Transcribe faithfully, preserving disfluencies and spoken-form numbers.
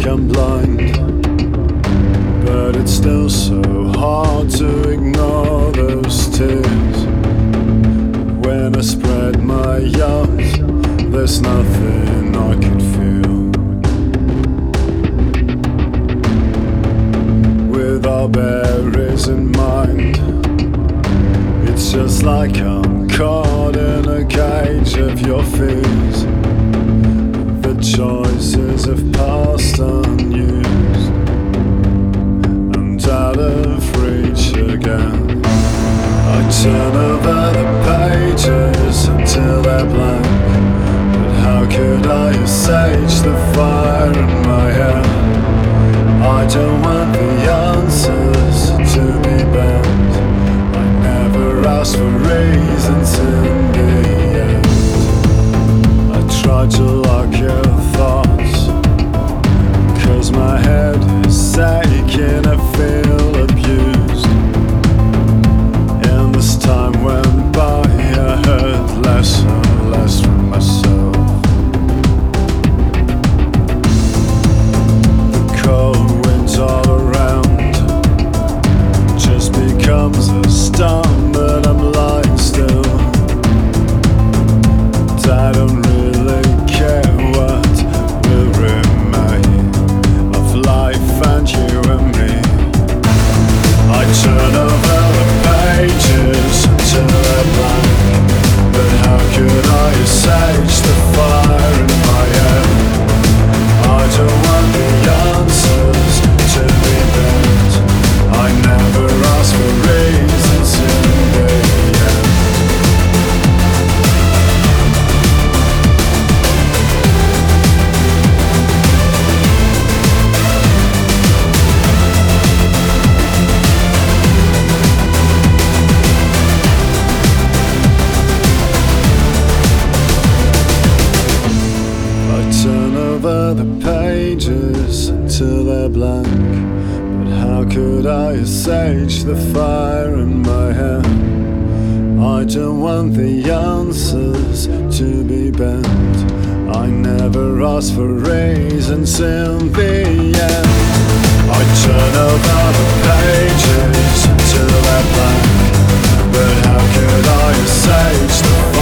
like I'm blind, but it's still so hard to ignore those tears. When I spread my arms, there's nothing I could feel. With our berries in mind, it's just like I'm caught in a cage of your fears. The choices have passed unused and out of reach again. I turn over the pages until they're blank, but how could I assuage the fire in my head? I don't want the answers to be bent. I never asked for reasons in the end. I tried to lock your thoughts, cause my head is aching, I feel abused. And this time went by, I heard less and less from myself. The cold winds all around just becomes a storm, but I'm lying still. And I don't really care what will remain of life and you and me. I turn over the pages until they're blank, but how could I assuage the fire in my head? I don't want the answers to be bent. I never asked for reasons in the end. I turn over the pages until they're blank, but how could I assuage the fire in my head? I don't want the answers to be bent. I never asked for reasons in the end. I turn over the pages until they're blank, but how could I assuage the